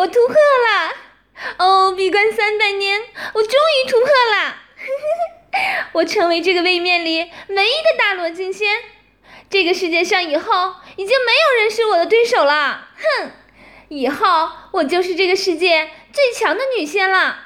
我突破了！哦，闭关300年，我终于突破了！我成为这个位面里唯一的大罗金仙，这个世界上以后已经没有人是我的对手了。哼，以后我就是这个世界最强的女仙了。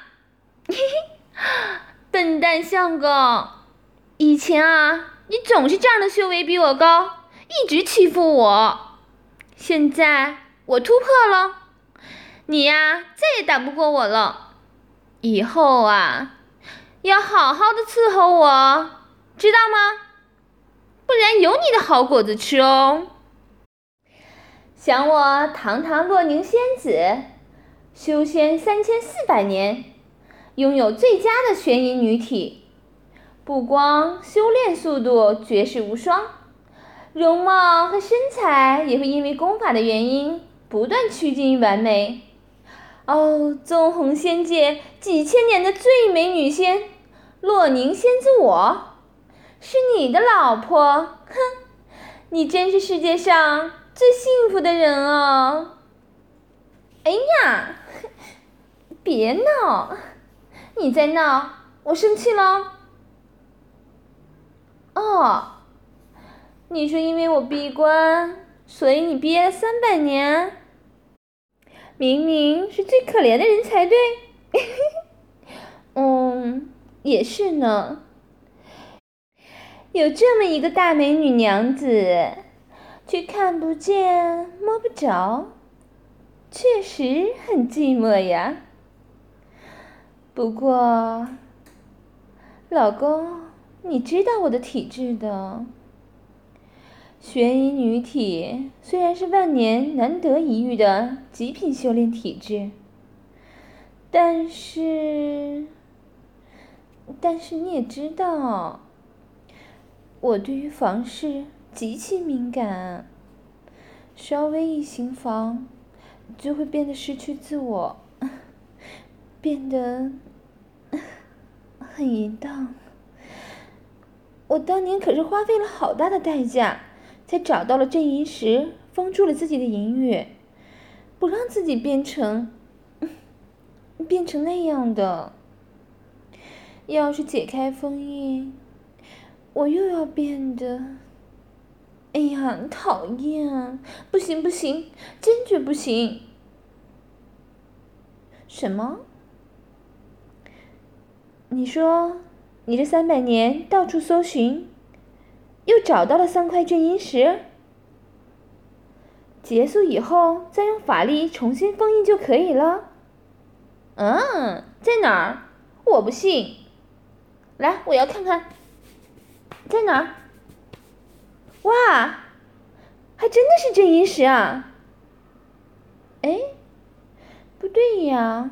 笨蛋相公，以前啊，你总是这样的修为比我高，一直欺负我。现在我突破了，你呀，再也打不过我了。以后啊，要好好的伺候我，知道吗？不然有你的好果子吃哦。想我堂堂洛宁仙子，修仙3400年，拥有最佳的玄阴女体，不光修炼速度绝世无双，容貌和身材也会因为功法的原因不断趋近于完美。哦，纵横仙界几千年的最美女仙，洛宁仙子我，是你的老婆。哼，你真是世界上最幸福的人哦。哎呀，别闹，你再闹，我生气了。哦，你说因为我闭关，所以你憋了300年？明明是最可怜的人才对。也是呢。有这么一个大美女娘子，却看不见摸不着，确实很寂寞呀。不过，老公，你知道我的体质的。玄阴女体虽然是万年难得一遇的极品修炼体质，但是你也知道，我对于房事极其敏感，稍微一行房，就会变得失去自我，变得很淫荡。我当年可是花费了好大的代价，才找到了镇阴石，封住了自己的淫欲，不让自己变成那样的。要是解开封印，我又要变得……哎呀，讨厌！不行，坚决不行！什么？你说你这300年到处搜寻，又找到了3块镇阴石？结束以后再用法力重新封印就可以了？在哪儿？我不信。来，我要看看，在哪儿？哇，还真的是镇阴石啊！哎，不对呀，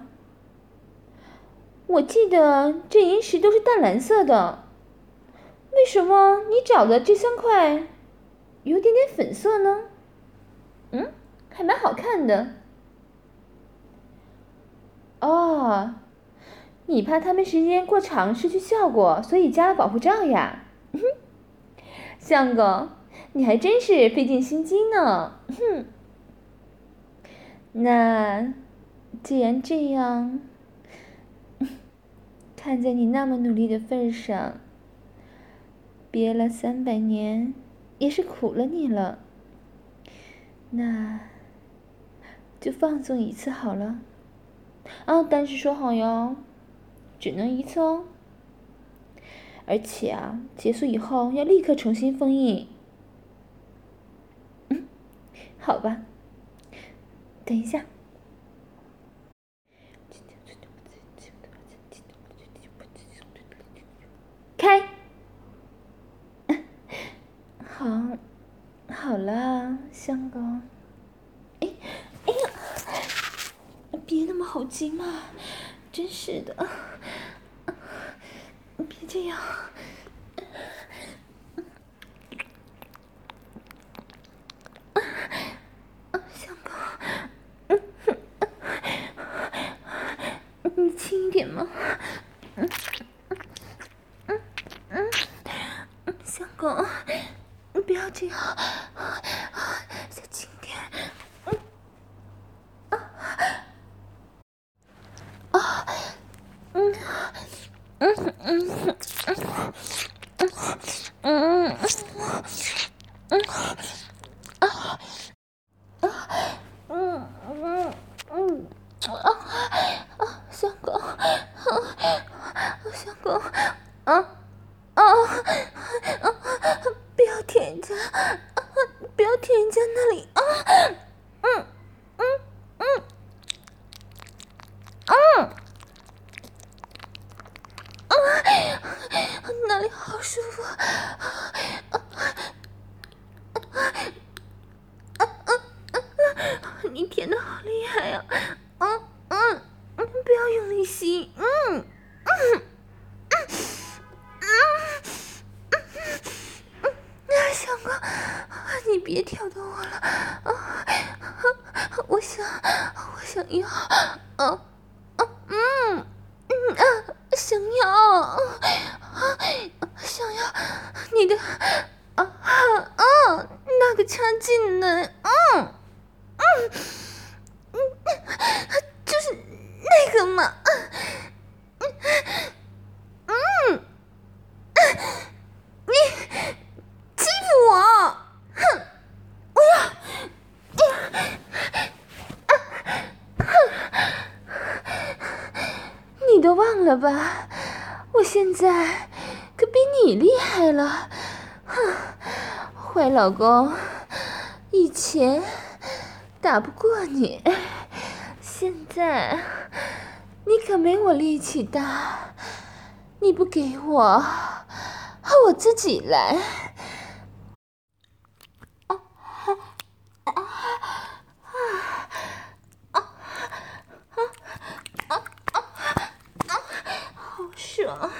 我记得镇阴石都是淡蓝色的，为什么你找的这3块有点粉色呢？还蛮好看的。哦，你怕它们时间过长失去效果，所以加了保护罩呀。相公，你还真是费尽心机呢。那既然这样，看在你那么努力的份上，憋了300年也是苦了你了，那就放纵一次好了。但是说好哟，只能1次哦。而且啊，结束以后要立刻重新封印。好吧，等一下。开。好了，相公。哎呀，别那么好劲嘛，真是的。别这样。相公，你轻一点嘛。相公，你不要这样，再轻点。 不要舔人家那里啊！那里好舒服。你舔的好厉害呀！不要用力吸。小哥，你别挑逗我了我想要想要你的那个插进来就是那个嘛你欺负我，哼！我要你都忘了吧？我现在可比你厉害了，哼！坏老公，以前打不过你，现在你可没我力气大，你不给我自己来。好爽！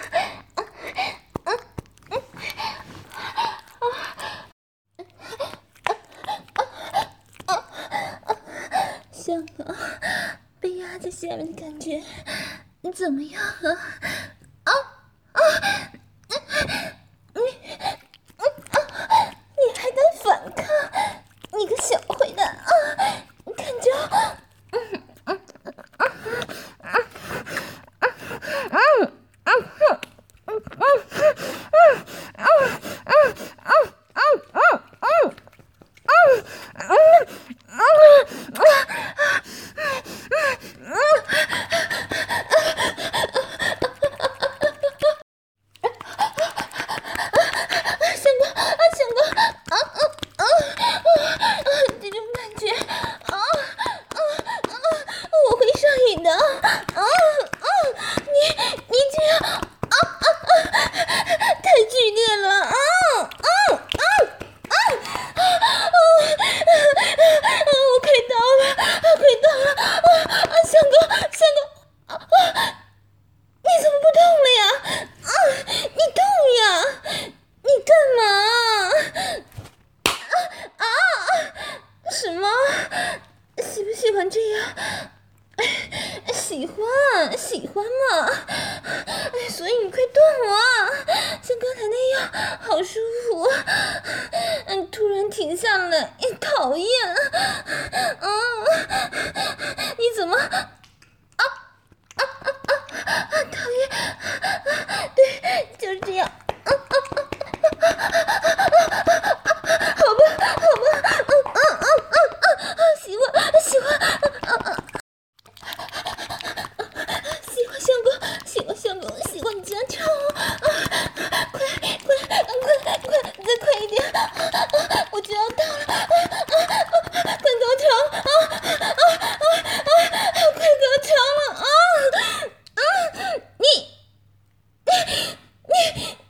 香啊，被压在下面的感觉怎么样啊？你还敢反抗？你个小坏蛋看着。这种感觉我会上瘾的你这样太剧烈了我快到了香哥你怎么不动了呀你动呀你干嘛什么？喜不喜欢这样？喜欢嘛？所以你快动像刚才那样，好舒服。突然停下来，讨厌。你怎么？讨厌。对，就是这样。好吧。喜欢相公，喜欢你这样跳快，再快一点我就要到了快高潮快高潮了你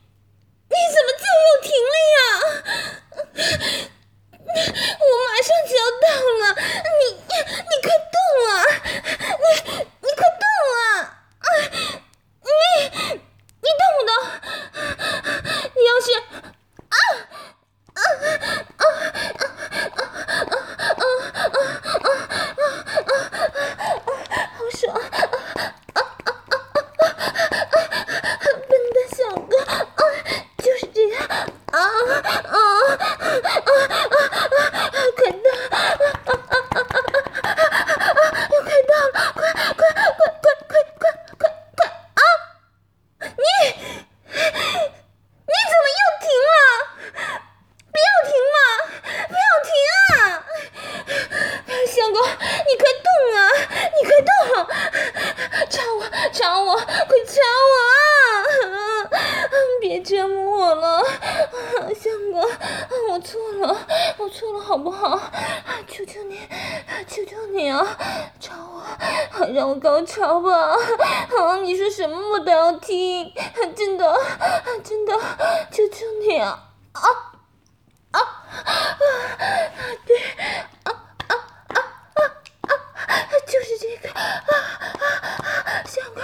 好不好？求求你，求求你啊，找我，让我高潮吧！你说什么我都要听，真的，真的，求求你啊！对，就是这个，相公，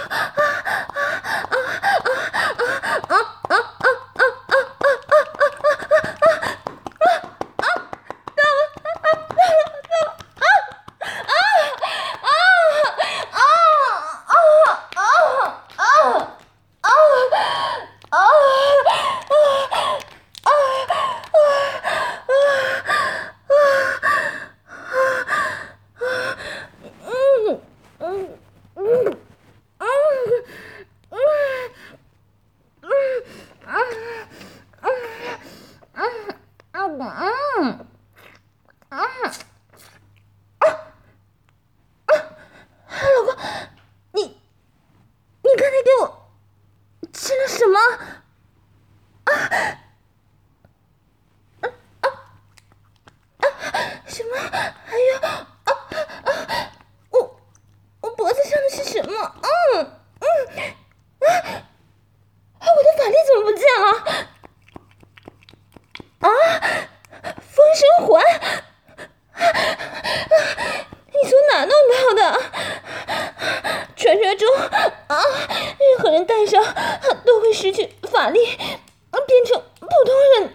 任何人戴上都会失去法力，变成普通人，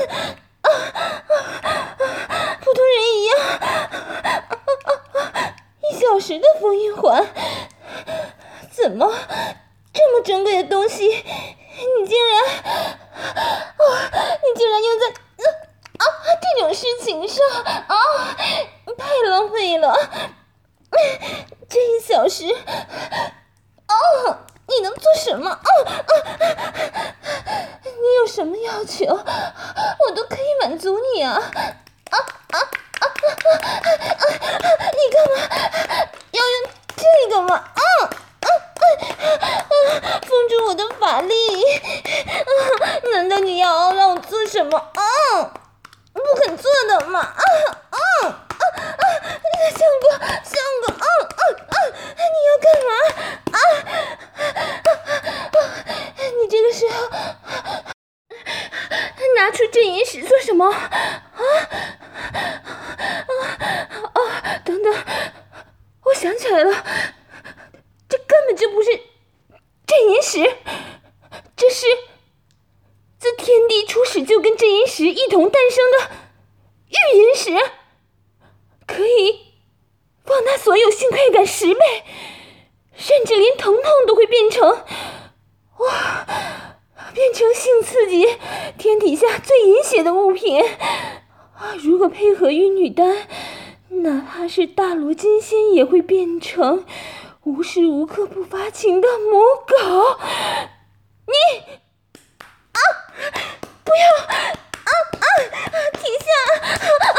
普通人一样。1小时的封印环，怎么这么珍贵的东西，你竟然用在这种事情上太浪费了。这1小时，你能做什么？你有什么要求，我都可以满足你啊！你干嘛要用这个吗？封住我的法力，难道你要让我做什么？不肯做的吗？相公，你要干嘛？你这个时候拿出镇银石做什么？等等，我想起来了，这根本就不是镇银石，这是自天地初始就跟镇银石一同诞生的御银石，可以放大所有性快感10倍，甚至连疼痛都会变成性刺激天底下最淫邪的物品。如果配合玉女丹，哪怕是大罗金仙也会变成无时无刻不发情的魔狗。你不要停下！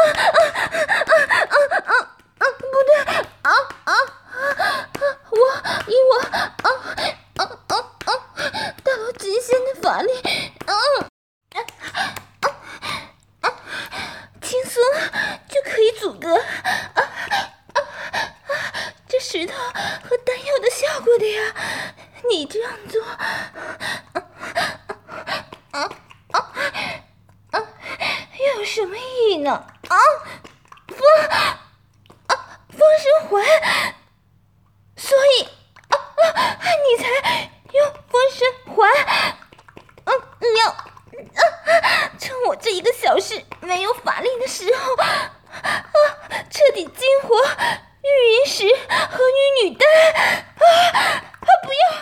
不对，大罗金仙的法力，轻松就可以阻隔这石头和丹药的效果的呀！你这样做，又有什么意义呢？封神环，所以你才用封神环。你要趁我这1个小时没有法力的时候，彻底激活御银石和御女丹。不要！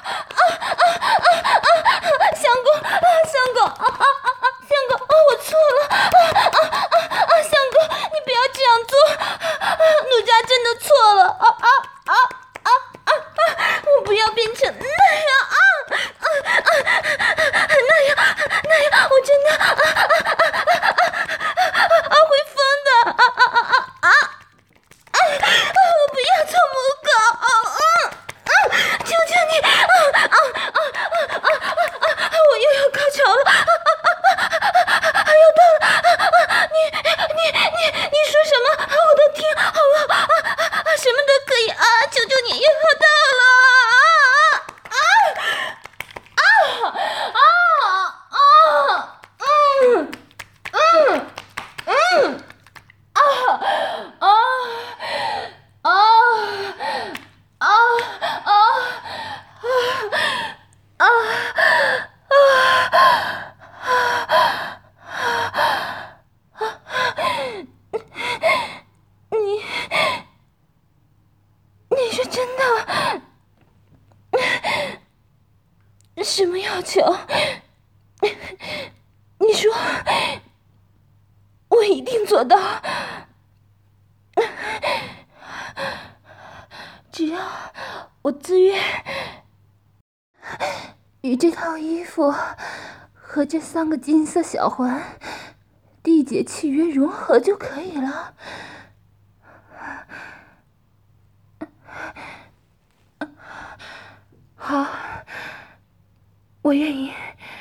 相公，我错了！相公，你不要这样做，奴家真的错了！我不要变成那样！那样，我真的会疯的！ 什么要求？你说，我一定做到。只要我自愿与这套衣服和这3个金色小环缔结契约融合就可以了。好，我愿意。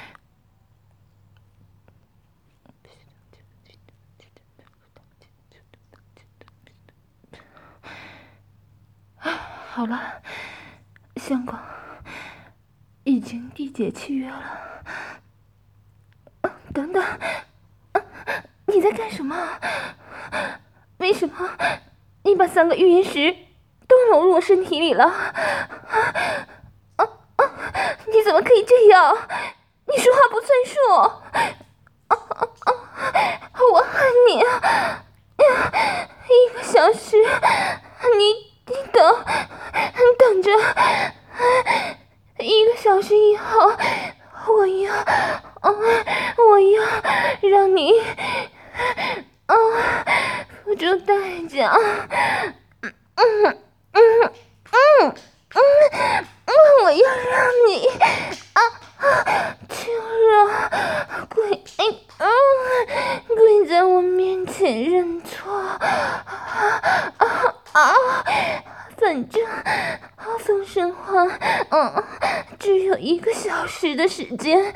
好了，相公，已经缔结契约了。等等，你在干什么？为什么你把3个预言石都融入我身体里了？你怎么可以这样？你说话不算数！我恨你啊！1个小时，你等着，1个小时以后，我要让你付出代价。我要让你求饶，跪在我面前认错。反正风神话只有1个小时的时间，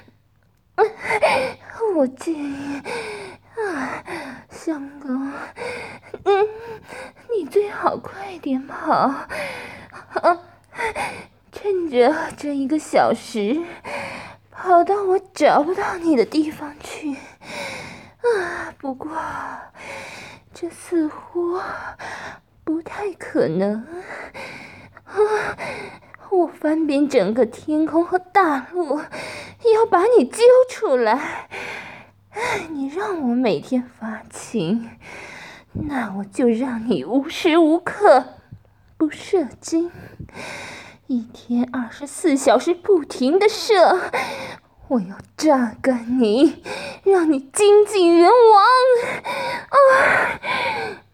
我建议相公，你最好快点跑，趁着这1个小时跑到我找不到你的地方去。不过这似乎不太可能。我翻遍整个天空和大陆，要把你揪出来。你让我每天发情，那我就让你无时无刻不射精，1天24小时不停的射。我要榨干你，让你精尽人亡。